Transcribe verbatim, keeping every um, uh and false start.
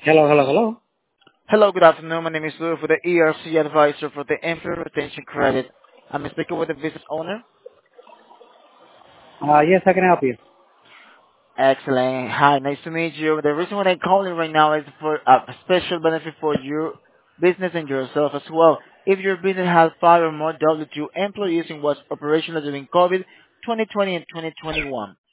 Hello, hello, hello. Hello, good afternoon. My name is Lou for the E R C advisor for the Employee Retention Credit. I'm speaking with the business owner. Uh, yes, I can help you. Excellent. Hi, nice to meet you. The reason why I'm calling right now is for a special benefit for your business and yourself as well. If your business has five or more W two employees and was operational during COVID twenty twenty and twenty twenty-one,